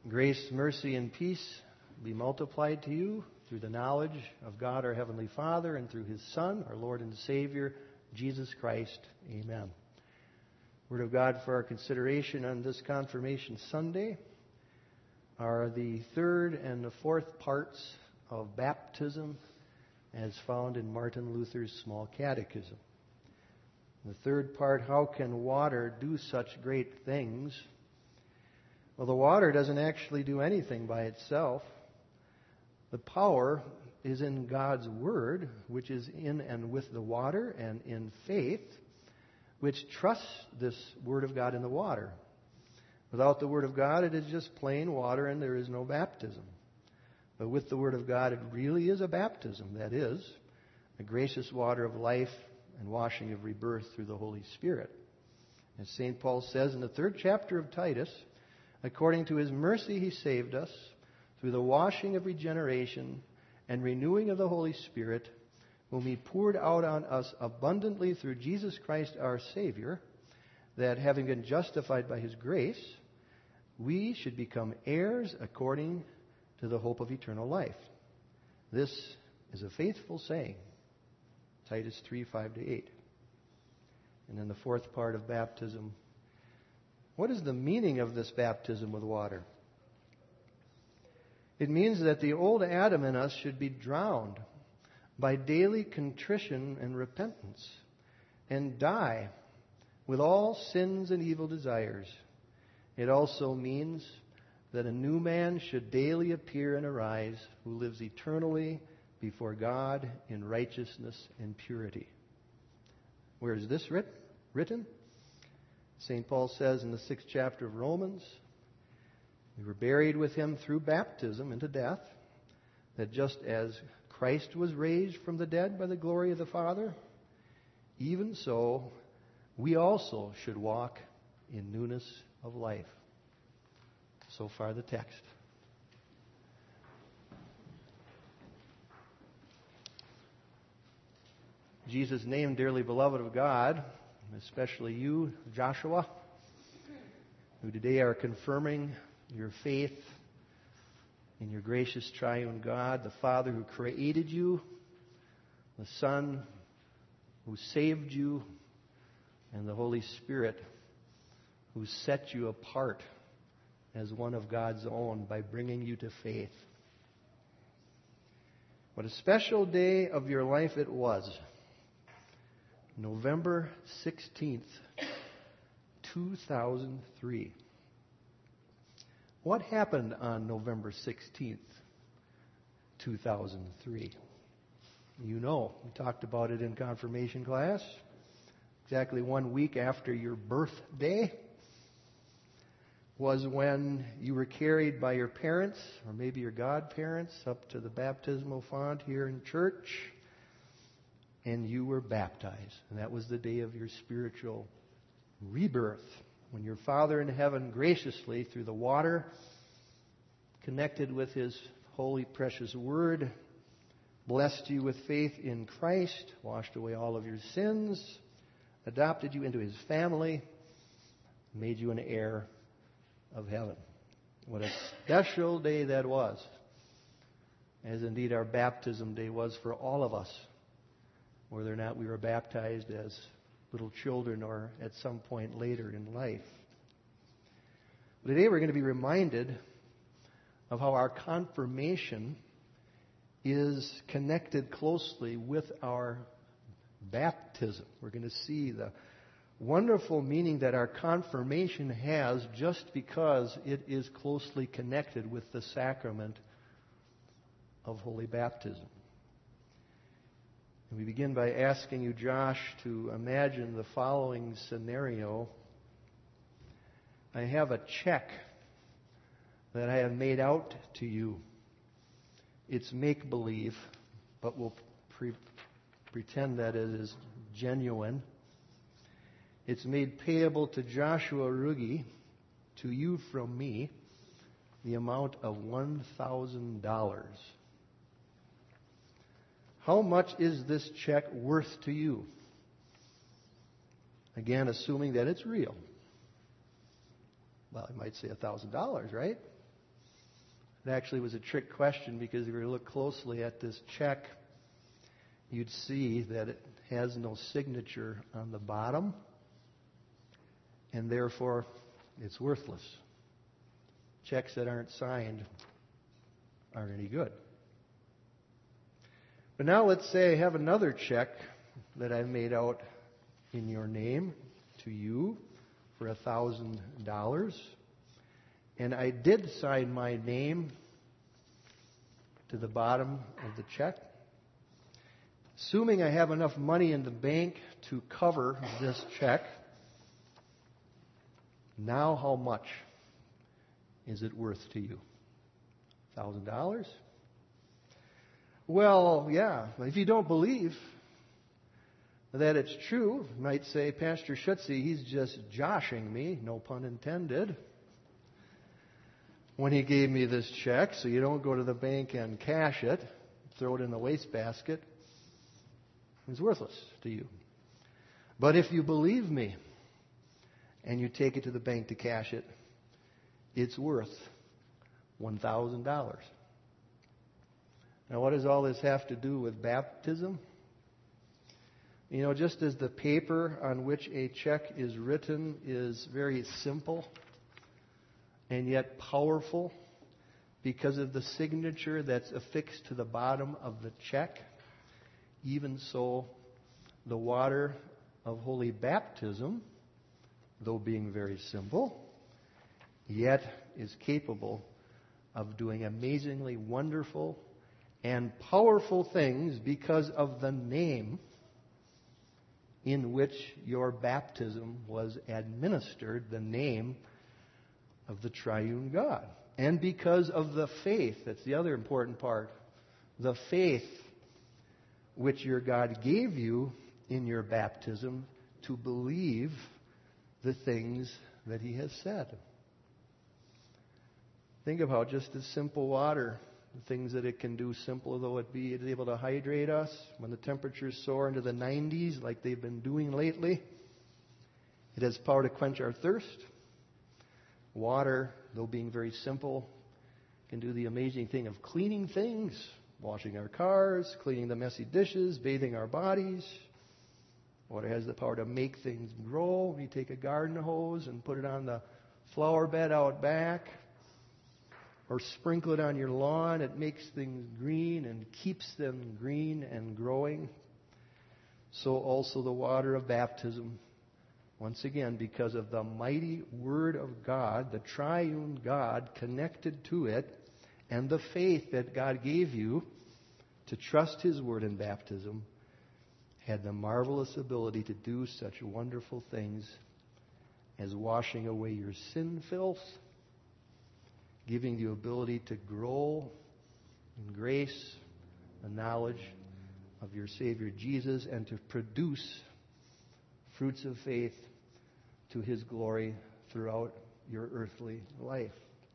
Grace, mercy, and peace be multiplied to you through the knowledge of God our Heavenly Father and through His Son, our Lord and Savior, Jesus Christ. Amen. Word of God for our consideration on this Confirmation Sunday are the third and the fourth parts of baptism as found in Martin Luther's Small Catechism. The third part, how can water do such great things? Well, the water doesn't actually do anything by itself. The power is in God's Word, which is in and with the water, and in faith, which trusts this Word of God in the water. Without the Word of God, it is just plain water and there is no baptism. But with the Word of God, it really is a baptism. That is, a gracious water of life and washing of rebirth through the Holy Spirit. As St. Paul says in the 3rd chapter of Titus, according to His mercy He saved us through the washing of regeneration and renewing of the Holy Spirit, whom He poured out on us abundantly through Jesus Christ our Savior, that having been justified by His grace, we should become heirs according to the hope of eternal life. This is a faithful saying. Titus 3, 5-8. And then the fourth part of baptism. What is the meaning of this baptism with water? It means that the old Adam in us should be drowned by daily contrition and repentance and die with all sins and evil desires. It also means that a new man should daily appear and arise who lives eternally before God in righteousness and purity. Where is this written? St. Paul says in the 6th chapter of Romans, we were buried with Him through baptism into death, that just as Christ was raised from the dead by the glory of the Father, even so we also should walk in newness of life. So far the text. Jesus' name, dearly beloved of God, especially you, Joshua, who today are confirming your faith in your gracious triune God, the Father who created you, the Son who saved you, and the Holy Spirit who set you apart as one of God's own by bringing you to faith. What a special day of your life it was. November 16th, 2003. What happened on November 16th, 2003? You know, we talked about it in confirmation class. Exactly 1 week after your birthday was when you were carried by your parents, or maybe your godparents, up to the baptismal font here in church, and you were baptized. And that was the day of your spiritual rebirth, when your Father in heaven graciously, through the water, connected with His holy, precious Word, blessed you with faith in Christ, washed away all of your sins, adopted you into His family, made you an heir of heaven. What a special day that was, as indeed our baptism day was for all of us, whether or not we were baptized as little children or at some point later in life. Today we're going to be reminded of how our confirmation is connected closely with our baptism. We're going to see the wonderful meaning that our confirmation has just because it is closely connected with the sacrament of holy baptism. And we begin by asking you, Josh, to imagine the following scenario. I have a check that I have made out to you. It's make-believe, but we'll pretend that it is genuine. It's made payable to Joshua Ruggie, to you from me, the amount of $1,000. How much is this check worth to you? Again, assuming that it's real. Well, I might say $1,000, right? It actually was a trick question because if you look closely at this check, you'd see that it has no signature on the bottom, and therefore it's worthless. Checks that aren't signed aren't any good. But now let's say I have another check that I've made out in your name to you for $1,000. And I did sign my name to the bottom of the check. Assuming I have enough money in the bank to cover this check, now how much is it worth to you? $1,000? Well, yeah, if you don't believe that it's true, you might say, Pastor Schutze, he's just joshing me, no pun intended, when he gave me this check, so you don't go to the bank and cash it, throw it in the wastebasket. It's worthless to you. But if you believe me and you take it to the bank to cash it, it's worth $1,000. Now, what does all this have to do with baptism? You know, just as the paper on which a check is written is very simple and yet powerful because of the signature that's affixed to the bottom of the check, even so, the water of holy baptism, though being very simple, yet is capable of doing amazingly wonderful and powerful things because of the name in which your baptism was administered, the name of the triune God. And because of the faith, that's the other important part, the faith which your God gave you in your baptism to believe the things that He has said. Think of how just as simple water, the things that it can do, simple though it be, it's able to hydrate us when the temperatures soar into the 90s like they've been doing lately. It has power to quench our thirst. Water, though being very simple, can do the amazing thing of cleaning things, washing our cars, cleaning the messy dishes, bathing our bodies. Water has the power to make things grow. You take a garden hose and put it on the flower bed out back, or sprinkle it on your lawn. It makes things green and keeps them green and growing. So also the water of baptism, once again, because of the mighty Word of God, the triune God connected to it, and the faith that God gave you to trust His Word in baptism, had the marvelous ability to do such wonderful things as washing away your sin filth, giving you ability to grow in grace and knowledge of your Savior Jesus, and to produce fruits of faith to His glory throughout your earthly life.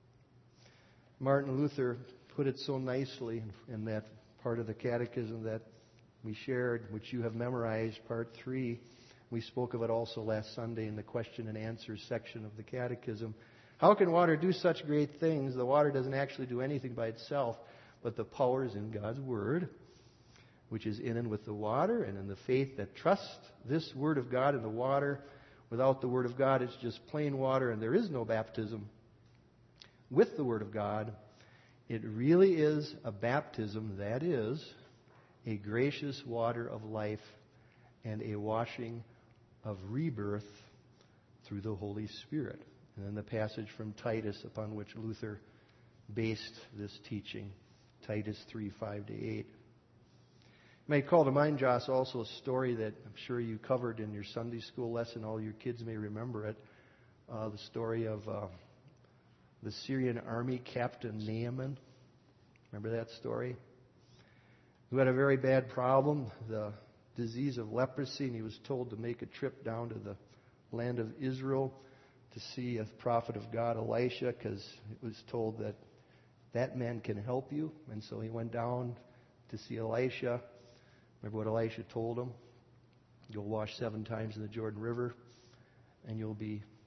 Martin Luther put it so nicely in that part of the catechism that we shared, which you have memorized, part 3. We spoke of it also last Sunday in the question and answer section of the catechism. How can water do such great things? The water doesn't actually do anything by itself, but the power is in God's Word, which is in and with the water, and in the faith that trusts this Word of God in the water. Without the Word of God, it's just plain water, and there is no baptism. With the Word of God, it really is a baptism that is a gracious water of life and a washing of rebirth through the Holy Spirit. And then the passage from Titus upon which Luther based this teaching, Titus 3:5-8. You may call to mind, Joss, also a story that I'm sure you covered in your Sunday school lesson. All your kids may remember it. The story of the Syrian army captain Naaman. Remember that story? Who had a very bad problem, the disease of leprosy, and he was told to make a trip down to the land of Israel to see a prophet of God, Elisha, because it was told that that man can help you. And so he went down to see Elisha. Remember what Elisha told him? You'll wash 7 times in the Jordan River, and you'll be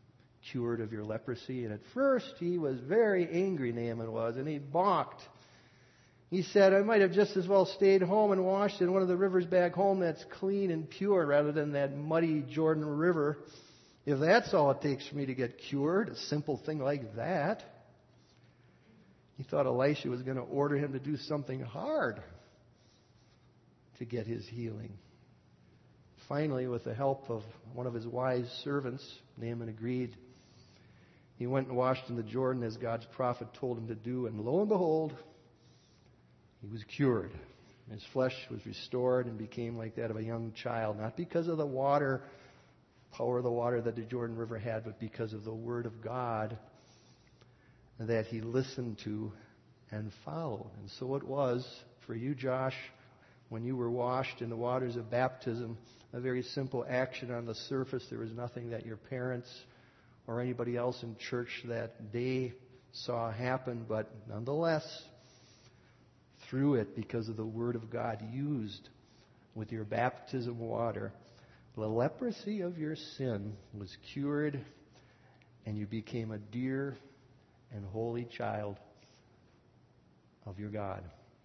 cured of your leprosy. And at first he was very angry, Naaman was, and he balked. He said, I might have just as well stayed home and washed in one of the rivers back home that's clean and pure rather than that muddy Jordan River. If that's all it takes for me to get cured, a simple thing like that. He thought Elisha was going to order him to do something hard to get his healing. Finally, with the help of one of his wise servants, Naaman agreed. He went and washed in the Jordan as God's prophet told him to do, and lo and behold, he was cured. His flesh was restored and became like that of a young child, not because of the power of the water that the Jordan River had, but because of the Word of God that he listened to and followed. And so it was for you, Josh, when you were washed in the waters of baptism, a very simple action on the surface. There was nothing that your parents or anybody else in church that day saw happen, but nonetheless, through it, because of the Word of God used with your baptism water, the leprosy of your sin was cured, and you became a dear and holy child of your God.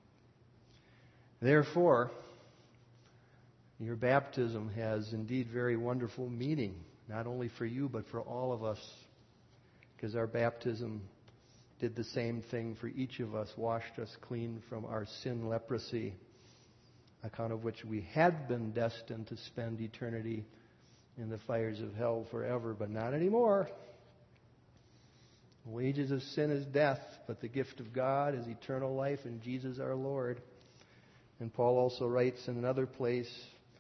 Therefore, your baptism has indeed very wonderful meaning, not only for you, but for all of us, because our baptism did the same thing for each of us, washed us clean from our sin leprosy, account of which we had been destined to spend eternity in the fires of hell forever, but not anymore. The wages of sin is death, but the gift of God is eternal life in Jesus our Lord. And Paul also writes in another place,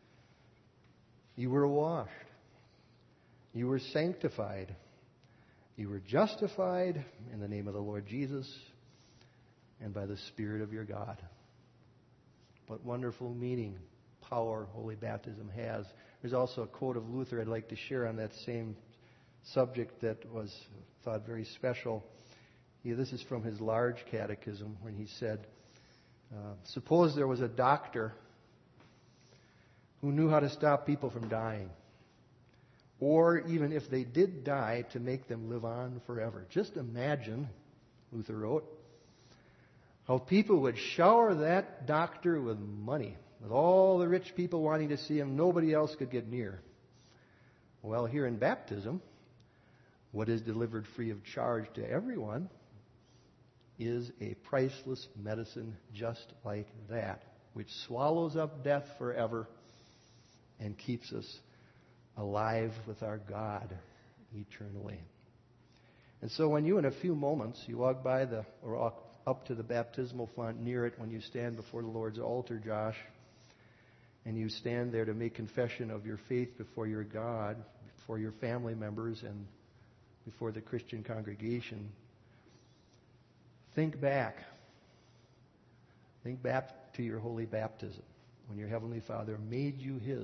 you were washed, you were sanctified, you were justified in the name of the Lord Jesus and by the Spirit of your God. What wonderful meaning, power, holy baptism has. There's also a quote of Luther I'd like to share on that same subject that was thought very special. This is from his large catechism when he said, suppose there was a doctor who knew how to stop people from dying, or even if they did die, to make them live on forever. Just imagine, Luther wrote, how people would shower that doctor with money, with all the rich people wanting to see him. Nobody else could get near. Well, here in baptism, what is delivered free of charge to everyone is a priceless medicine just like that, which swallows up death forever and keeps us alive with our God eternally. And so when you, in a few moments, you walk by or walk up to the baptismal font near it when you stand before the Lord's altar, Josh, and you stand there to make confession of your faith before your God, before your family members, and before the Christian congregation, think back. Think back to your holy baptism, when your Heavenly Father made you His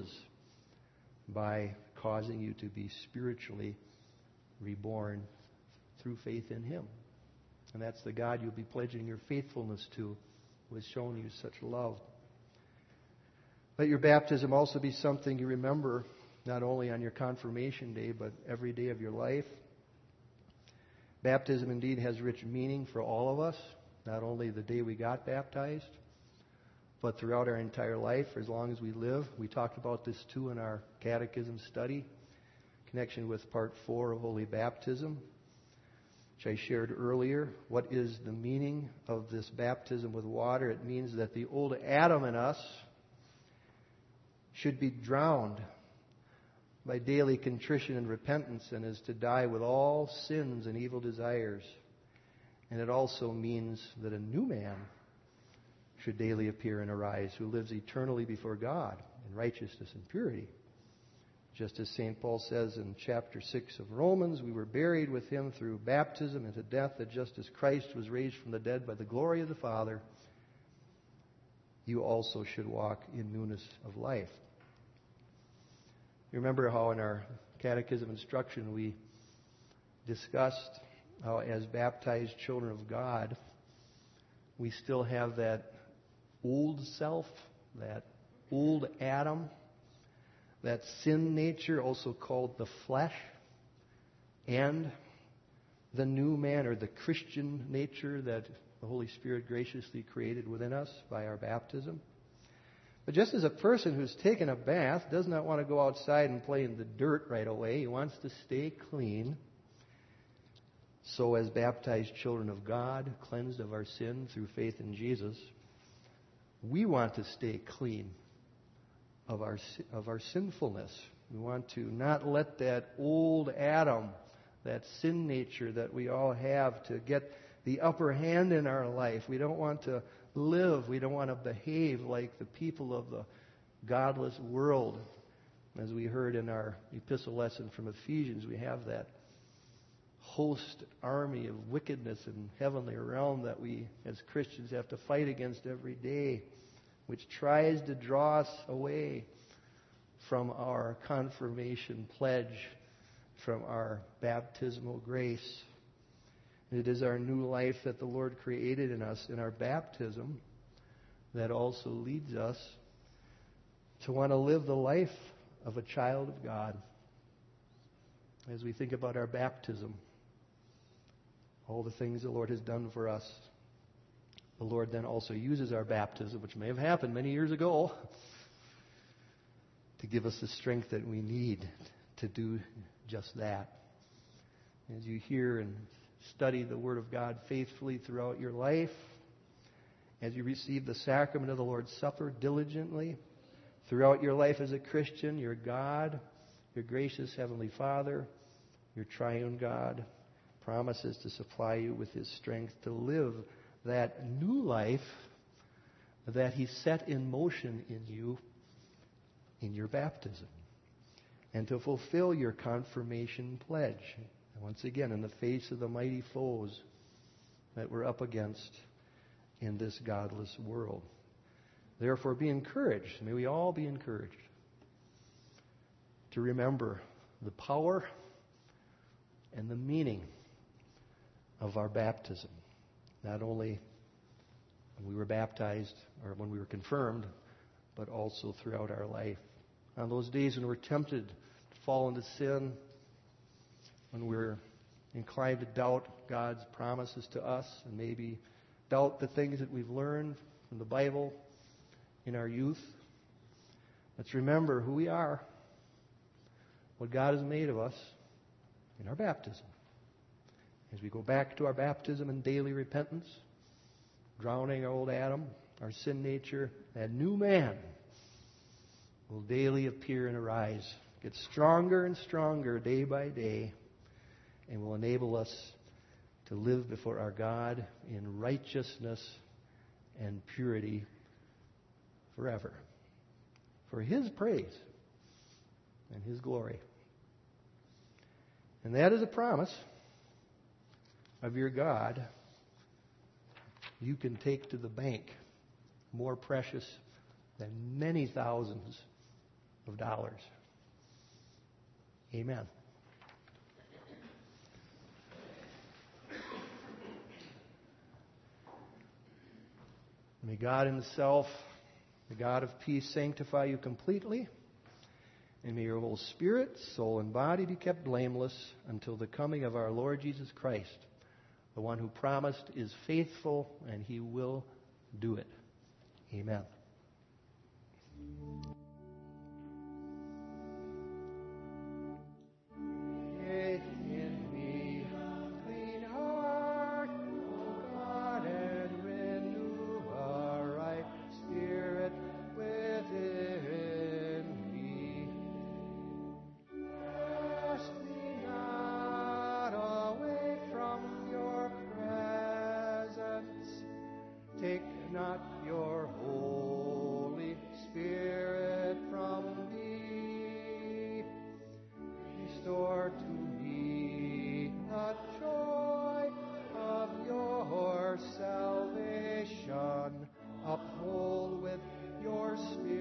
by causing you to be spiritually reborn through faith in Him. And that's the God you'll be pledging your faithfulness to, who has shown you such love. Let your baptism also be something you remember not only on your confirmation day, but every day of your life. Baptism indeed has rich meaning for all of us, not only the day we got baptized, but throughout our entire life, as long as we live. We talked about this too in our catechism study, in connection with part 4 of Holy Baptism, which I shared earlier. What is the meaning of this baptism with water? It means that the old Adam in us should be drowned by daily contrition and repentance, and is to die with all sins and evil desires. And it also means that a new man should daily appear and arise, who lives eternally before God in righteousness and purity. Just as St. Paul says in chapter 6 of Romans, we were buried with Him through baptism into death, that just as Christ was raised from the dead by the glory of the Father, you also should walk in newness of life. You remember how in our catechism instruction we discussed how as baptized children of God, we still have that old self, that old Adam, that sin nature, also called the flesh, and the new man, or the Christian nature that the Holy Spirit graciously created within us by our baptism. But just as a person who's taken a bath does not want to go outside and play in the dirt right away, he wants to stay clean. So as baptized children of God, cleansed of our sin through faith in Jesus, we want to stay clean of our sinfulness. We want to not let that old Adam, that sin nature that we all have, to get the upper hand in our life. We don't want to live, we don't want to behave like the people of the godless world. As we heard in our epistle lesson from Ephesians, we have that host army of wickedness in heavenly realm that we as Christians have to fight against every day, which tries to draw us away from our confirmation pledge, from our baptismal grace. It is our new life that the Lord created in us in our baptism that also leads us to want to live the life of a child of God. As we think about our baptism, all the things the Lord has done for us, the Lord then also uses our baptism, which may have happened many years ago, to give us the strength that we need to do just that. As you hear and study the Word of God faithfully throughout your life, as you receive the sacrament of the Lord's Supper diligently throughout your life as a Christian, your God, your gracious Heavenly Father, your triune God, promises to supply you with His strength to live that new life that He set in motion in you in your baptism, and to fulfill your confirmation pledge. Once again, in the face of the mighty foes that we're up against in this godless world. Therefore, be encouraged. May we all be encouraged to remember the power and the meaning of our baptism. Not only when we were baptized or when we were confirmed, but also throughout our life. On those days when we're tempted to fall into sin, when we're inclined to doubt God's promises to us, and maybe doubt the things that we've learned from the Bible in our youth, let's remember who we are, what God has made of us in our baptism. As we go back to our baptism and daily repentance, drowning our old Adam, our sin nature, that new man will daily appear and arise, get stronger and stronger day by day, and will enable us to live before our God in righteousness and purity forever, for His praise and His glory. And that is a promise of your God you can take to the bank, more precious than many thousands of dollars. Amen. May God Himself, the God of peace, sanctify you completely, and may your whole spirit, soul, and body be kept blameless until the coming of our Lord Jesus Christ. The one who promised is faithful, and He will do it. Amen. Take not your Holy Spirit from me. Restore to me the joy of your salvation. Uphold with your Spirit